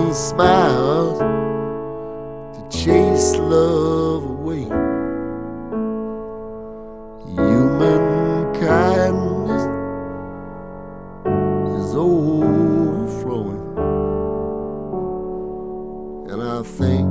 need smiles to chase love away. Human kindness is overflowing, and I think